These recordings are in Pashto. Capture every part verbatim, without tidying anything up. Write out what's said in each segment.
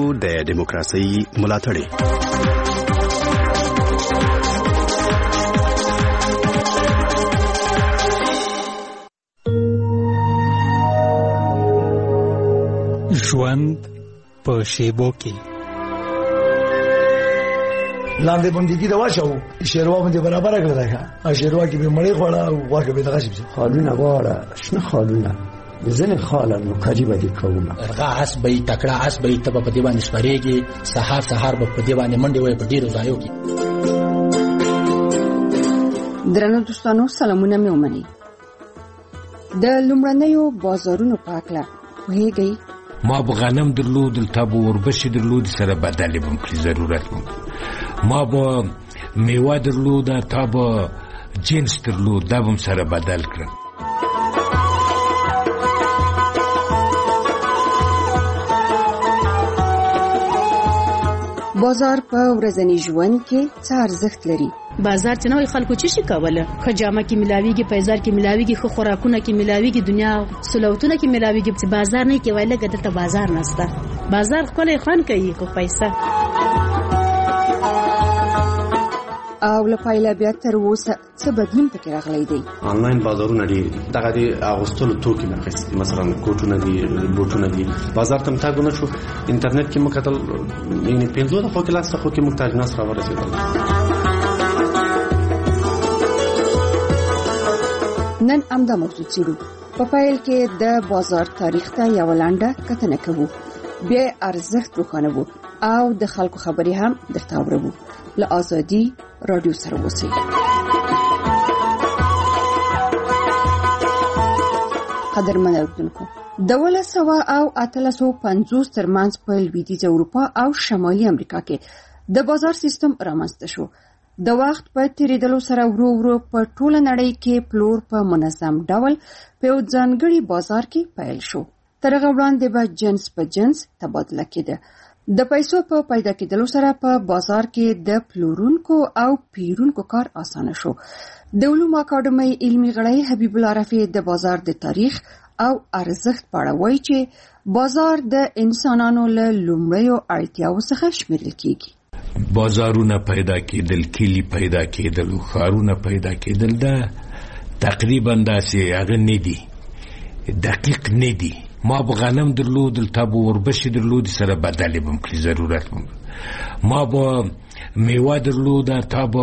د دیموکراسي ملاتړي. ژوند په شیبو کې لاندې باندې د واښو شیروا باندې برابر کړل راځه ا شیروا کې به مړی خوړه واګه به دغه شي خالونه غواړه شنه خالونه ځنه خاله نو کاجی باندې کومه هغه اس به تکړه اس به ته په دې باندې سپریږي سحر سحر په دې باندې منډي وای په ډیرو ځایو کې. درنو دوستانو سلامونه مې ومني. د لومړنیو بازارونو په اړه وایي ما به غنم درلود تا به وربشې درلود سره بدلې بم کړی ضرورت مو ما به میوه درلود تا به جنس درلود دا بم سره بدل کړم. بازار په ورځني ژوند کې څه ارزښت لري؟ بازار چې نوې خلکو چې شي کوله خجامه کې ملاويږي پیزار کې ملاويږي خو خوراکونه کې ملاويږي دنیا سلوتونه کې ملاويږي چې بازار نه کې وایله ګټه ته بازار نشته. بازار خپل خوان کوي خو پیسې او لپاره بیا تر اوسه څه بدلون پکې راغلی دی. آنلاین بازارونه دي دغه دي اغوستلو توکي نه قسم مثلا کوټونه دي بوټونه دي بازار ته متاګونه شو انټرنیټ کې مکتل یعنی پنځو د خو کلاس خو کې محتاج ناس را ورسېدل. نن امدا موضوع چیرو په فایل کې د بازار تاریخ ته یو لنډه کتنه کوو بیا ارزښت روښانه وو او د خلکو خبري هم درته اورو. له ازادي رادیو سره اوسئ. قدرمن اوردونکو د ولس سوا او اتلسو پنځوس ترمنځ په لویدیځ اروپا او شمالي امریکا کې د بازار سیستم رامنځته شو. د وخت په تیریدلو سره ورو ورو په ټوله نړۍ کې پلور په منظم ډول په ځانګړي بازار کې پیل شو. تر هغه وړاندې به جنس په جنس تبادله کېده. د پیسو په پیدا کېدلو سره په بازار کې د پلورونکو او پیرونکو کار اسانه شو. د علومو اکاډمۍ علمي غړی حبیب الله رفیع د بازار د تاریخ او ارزښت په اړه وایي چې بازار د انسانانو له لومړیو اړتیاوو څخه شمیرل کېږي. بازارونه پیدا کېدل کلی پیدا کېدل خارونه پیدا کېدل دا تقریبا داسې هغه نه دي دقیق نه دي. ما به غنم درلود تا به وربشې درلود سره بدلې بم کړی ضرورت مو ما به میوه درلود تا به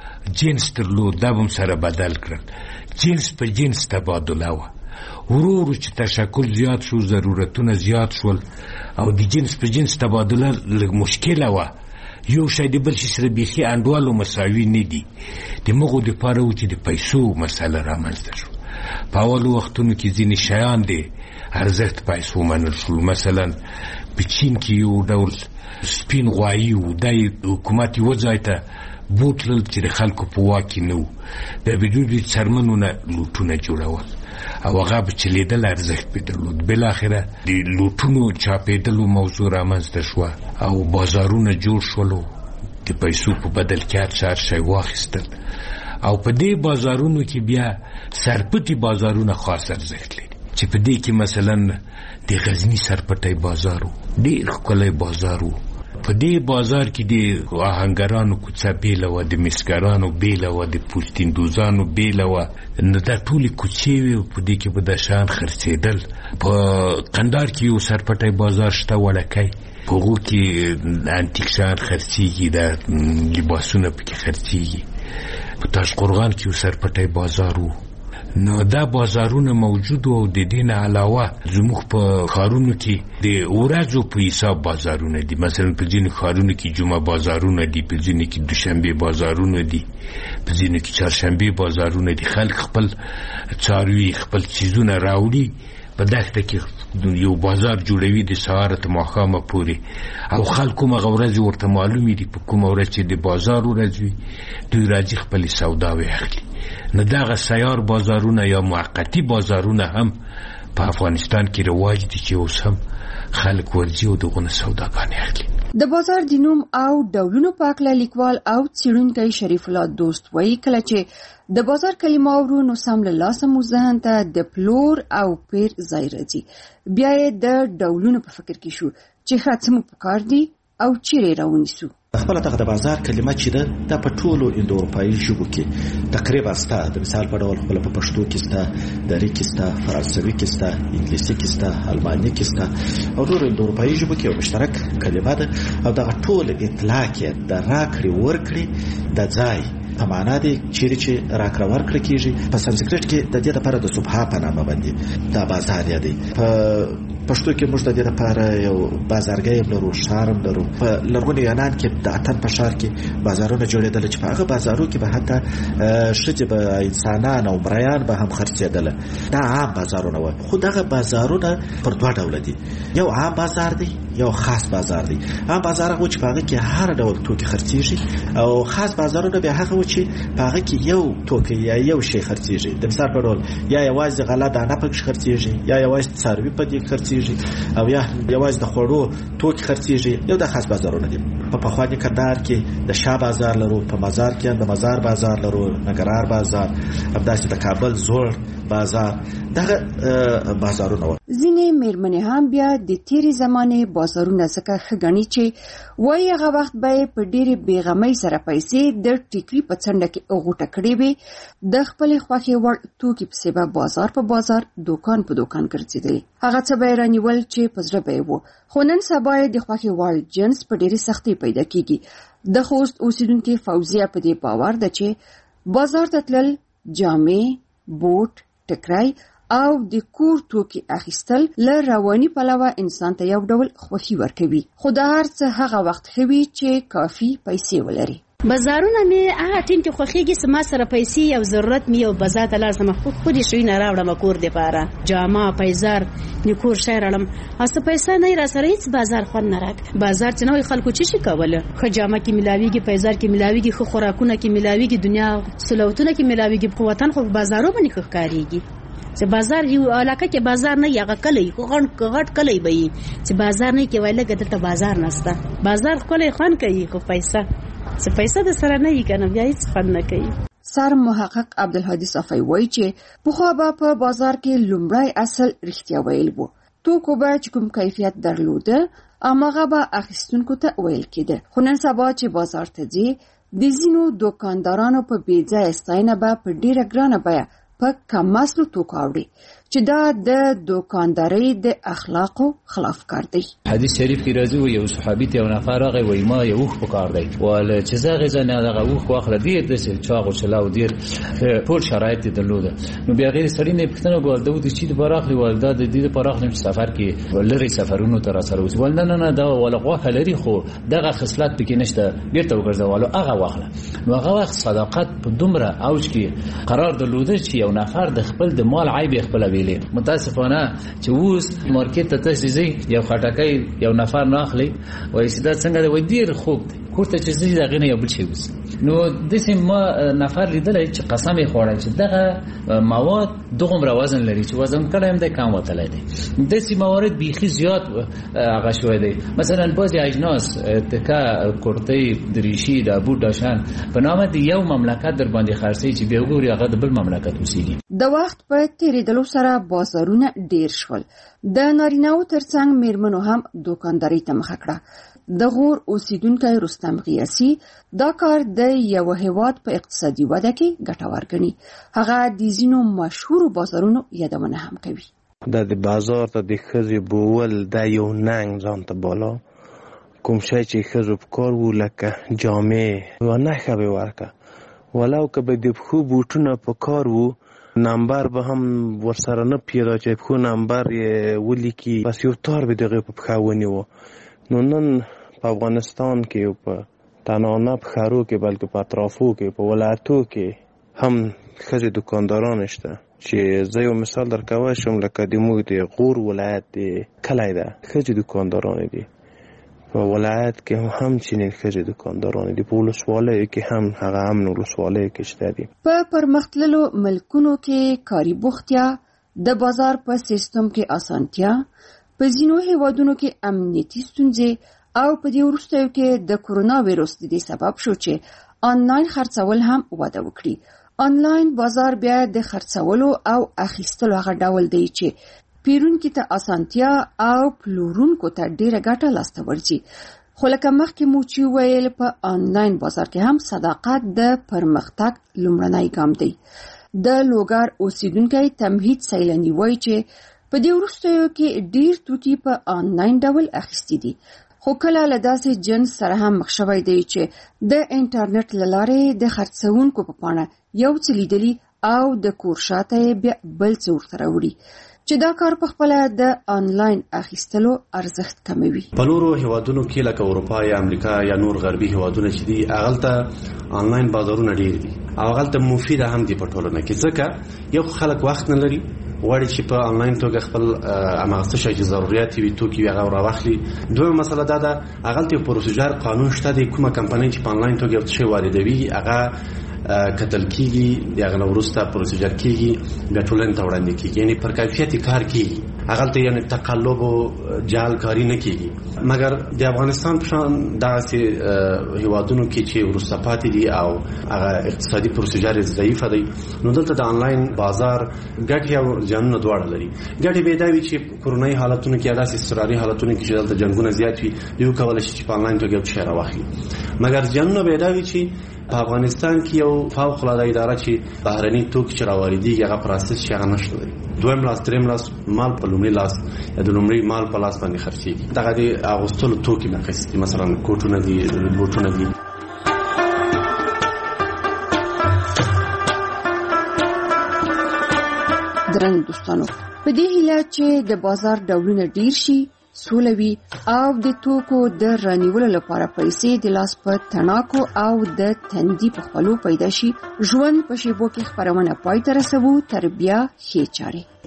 جنس درلود دا بم سره بدل کړل. جنس په جنس تبادله و ورو ورو چې تشکل زیات شو ضرورتونه زیات شول او د جنس په جنس تبادله لږ مشکله و. یو شی د بل شي سره بیخي انډوالو مساوي نه دي. د مغو د پاره و چې د پیسو مسله رامنځته شو. په اولو وختونو کې ځینې شیان دي ارزښت پیسو منل شول. مثلا په چین کې یو ډول سپین غوایي و د حکومت یو ځای ته بوتلل چې د خلکو په واک کې نه و د بدوی څرمنو نه لوټونه جوړول او هغه به چلیدل ارزښت پې درلود. بالاخره د لوټونو چاپېدلو موضوع رامنځته شوه او بازارونه جوړ شولو د پیسو په بدل کې هر هر شی واخیستل او په دې بازارونو کې بیا سرپټي بازارونه خاص ارزښت لري چې په دې کې مثلا د غزنی سرپټي بازارو ډېر ښکلی بازارو. په دې بازار کې د آهنګرانو کوڅه بیله وه د مسګرانو بیله وه د پوستیندوزانو بیله وه نو دا ټولې کوڅې وې په دې کې به دا شیان خرڅېدل. په قندار کې یو سرپټی بازار شته وړکی په هغو کې انتیک شیان خرڅېږي دا لباسونه پکې خرڅېږي. په تاشقرغان کې یو سرپټی بازار و نو دا بازارونه موجود او د دې نه علاوه زموږ په ښارونو کې د ورځو په حساب بازارونه دي. مثلا په ځینو ښارونو کې جمعه بازارونه دي په ځینو کې دوشنبې بازارونه دي په ځینو کې چهارشنبې بازارونه دي. خلک خپل څاروي خپل چیزونه راوړي په دښته کې یو بازار جوړوي د سهاره تر ماښامه پورې او خلکو مغه ورځې ورته معلومې دي په کومه ورځ چې د بازار ورځ وي دوی راځي خپلې سوداوې اخلي. نو دغه سیار بازارونه یا موقتي بازارونه هم په افغانستان کې رواج دي چې اوس هم خلک ورځي او دغه سوداګانې اخلي. د بازار د نوم او ډولونو په اړه لیکوال او څېړونکی شریف الله دوست وایي کله چې د بازار کلمه اورو نو سم له لاسه مو ذهن ته د پلور او پیر ځای راځي. بیا یې د ډولونو په فکر کې شو چې ښه څه مو پکار دي او چیرې راونیسو. خپل دغه د بازار کلمه چې ده د په ټولو اندو اروپایي ژبو کې تقریبا ستا د مثال په ډول خپل په پښتو کې ستا دری کې ستا فرانسوي کې ستا انګلیسي کې ستا الماني کې ستا او نور اندو اروپایي ژبو کې یو مشترک کلمه ده او دغه ټول اطلاق یې د راکړې ورکړې د ځای په معنا دی چیرې چې راکړه ورکړه کیږي. په سانسکریت کې د دې لپاره د صبح په نامه باندې دا بازار یادي. په پښتو کې موږ د دې لپاره یو بازارګۍ لرو، شارم لرو. په لرغوني یونان کې د اتن په ښار کې بازارونه جوړېدل چې په هغه بازارو کې به حتی ښځې به انسانان او مریان به هم خرڅېدل. دا عام بازارونه وو. خو دغه بازارونه پر دوه ډوله دي. یو عام بازار دی، یو خاص بازار دی. عام بازار هغه چې په هغه کې هر ډول توکي خرڅېږي او خاص بازارونه به هغه و چې په هغه کې یو توکی یا یو شی خرڅېږي. د مثال په ډول یا یوازې غله دانه پکې خرڅېږي، یا یوازې څاروي په دې خرڅېږي، او یا یوازې د خوړو توکي خرڅېږي. یو د خاص بازارونه دي. په پخواني کندهار کې د شاه بازار لرو، په مزار کې د مزار بازار لرو، نګرار بازار، همداسې د کابل زوړ بازار. دغه بازارونه و. ځینې میرمنې هم بیا د تیرې زمانې بازارونه ځکه ښه ګڼي چې وایي هغه وخت به یې په ډېرې بېغمۍ سره پیسې د ټیکري په څنډه کې غوټه کړې وې. د خپلې خوښې وړ توکي پسې به بازار په بازار، دوکان په دوکان ګرځېدلې. هغه څه به یې رانیول چې په زړه به یې و. خو نن سبا یې د خوښې وړ جنس په ډېرې سختۍ پیدا کېږي. د خوست اوسیدونکې فوزیه په دې باور ده چې بازار ته تلل، جامې، بوټ، ټکری او د کور توکي اخیستل له رواني پلوه انسان ته یو ډول خوښي ورکوي. خو د هر څه هغه وخت خوي چې کافي پیسې ولري. بازارونه مې هغه ټیم کې خوښیږي چې ما سره پیسې او ضرورت مې او بازار ته لاړ سم خو خو دې شوی نه راوړم کور دې پاره جامه پیزار نکور شای راړم اسه پیسې نه را سره هیڅ بازار خو نه راک. بازار چې نوې خلکو چې شي کوله خو جامه کې ملاويږي، پیزار کې ملاويږي، خو خوراکونه کې ملاويږي، دنیا سلوتونه کې ملاويږي. خو وطن خو بازارو باندې ښکاریږي چې بازار یو علاقه کې بازار نه یغه کلی خو غټ غټ کلی به چې بازار نه کې ویله ګټه بازار نسته. بازار خپل خان کوي خو پیسې څه پیسې د سره نه یې کنه بیا هیڅ خان نه کوي. سر محقق عبدالهادي صفای وایي چې پخوا به په بازار کې لومړی اصل رښتیا ویل وو. توکو به چې کوم کیفیت درلوده اماغه به اخیستونکو ته ویل کېده. خو نن سبا چې بازار ته ځي د ځینو دوکاندارانو په بې ځایه ستاینه به په ډیره ګرانه بیه په کم اصلو توکو اوري چې دا د دوکاندارۍ د اخلاقو خلاف کار دی. حدیث شریف کې راځي و یو صحابي ته یو نفر راغی وای ما یو وخت پکار دی ول چې زغه ځنه دغه وخت واخله دی د چاغو چلاو دی ټول شرایط درلوده. نو بیا غیر سړی نه پښتنه ګول دوی چې د براخلی ولدا د دې پراخلی سفر کې ولري سفرونو تر سره وځ ول نه نه دا ولغه لري خو دغه خصلت پکې نشته بیرته وګرځولو هغه واخله. نو هغه وخت صداقت په دومره اوج کې قرار درلوده چې یو نفر د خپل د مال عیب خپل متاسفانه چې اوس مارکیټ ته تاسو یو خټکای یو نفر نه اخلي وایي چې دا څنګه دی وای ډیر خوب دی کوته چې زی دغه نه یو بل شي وس. نو د سیم ما نفر لیدل چې قسم یې خوړل چې دغه مواد دغه وزن لري چې وزن کړه هم د کم وتلی دی. د سیم موارد بیخي زیات هغه شوی دی. مثلا بعضی اجناس تکا کورتۍ دریشي د ابو داشان په نامه دی یو مملکت در باندې خرڅي چې به وګوري هغه د بل مملکت وسیږي. د وخت په تیریدلو سره بازارونه ډیر شول. د نارینه‌و ترڅنګ میرمنو هم دوکانداري ته مخه کړه. د غور اوسیدونکو رستم غیاسی دا کار د یو هیواد په اقتصادي وده کې ګټور ګڼي. هغه د ځینو مشهور بازارونو یادونه هم کوي. د بازار ته د خزي بول د یو ننګ ځان ته بالا کوم شي چې خزو په کار وو لکه جامې و نه خبي ورکه ولو که به د خو بوټونه په کار وو نمبر به هم ورسره نه پیدا چې خو نمبر یې ولیکي بس یو تار به دغه په خاوني وو. نو نن په افغانستان کې په تنانه په خارو کې بلکې په اطرافو کې په ولایتو کې هم خزي دکانداران شته چې زه یو مثال درکوم شم لکه د موږ د غور ولایت دی کلی ده خزي دکانداران دي په ولایت کې هم چینل خزي دکانداران دي په ولسوالۍ کې هم هغه هم ولسوالۍ کې شته دي. په پرمختللو ملکونو کې کاري بوختیا د بازار په سیستم کې اسانتیا په ځینو هیوادونو کې امنیتي ستونزې او په دې وروستیو کې د کورونا وایرس د سبب شو چې آنلاین خرڅول هم وده وکړي. آنلاین بازار بیا د خرڅولو او اخیستلو هغه ډول دی چې پیرونکو ته اسانتیا او پلورونکو ته ډیره ګټه لاسته ورځي. خو لکه مخکې مو چې ویل په آنلاین بازار کې هم صداقت د پرمختګ لومړنی ګام دی. د لوګر اوسیدونکو تمهید سیلانی وایي چې په دې وروستیو کې ډیر توکي په آنلاین ډول اخیستي دي، خو کله له داسې جنس سره هم مخ شوی دی چې د انټرنیټ له لارې د خرڅونکو په پاڼه یو څه لیدلي او د کور شاته بیا بل څه ورته راوړي چې دا کار په خپل د آنلاین اخیستلو ارزښت کموي. په نورو هیوادونو کې لکه اروپا یا امریکا یا نور غربي هیوادونه چې دي هغلته آنلاین بازارونه ډیر دي او هغلته مفید هم دي په ټولنه کې، ځکه یو خلک وخت نه لري وړي چې په آنلاین توګه خپل امغه څه شي ضرورت وي توکي هغه راوخلي. دوه مسله دا ده هغلته پروسیجر قانون شته د کومه کمپنۍ چې په آنلاین توګه څه واردوي هغه کتل کیږي، دغه نورسته پروسیجر کیږي، د ټولنې ته وړاندې کیږي، یعنی پر کیفیت کار کیږي، هغه ته یعنی تقلب او جعل کاری نه کیږي. مګر د افغانستان په شان داسې هیوادونو کې چې ورسته پاتې دي او هغه اقتصادي پروسیجر ضعیف دی، نو دلته د آنلاین بازار ګټه او ځانونه دواړه لري. ګټه به دا وي چې کورونای حالتونو کې داسې استراري حالتونو کې چې دلته جنگونه زیات وي، یو کولای شي چې په آنلاین توګه څه راوخلي. مګر ځانونه به دا وي چې په افغانستان کې یو فوق العاده اداره چې بهرني توکي چې راوړي هغه پروسس چې هغه نشته دی. دویم لاس دریم لاس مال په لومړي لاس یا د لومړي مال په لاس باندې خرڅېږي. دغه د اغوستلو توکي مخکې مثلا کوټونه دي، بوټونه دي. درنو دوستانو، په دې هیله چې د بازار ډولونه ډیر شي، سولوي او د توکو د رانیولو لپاره پیسې د لاس په تڼاکو او د تندي په خپلو پیدا شي، ژوند په شیبو کې خپرونه پای ته رسوو. تر بیا ښې چارې.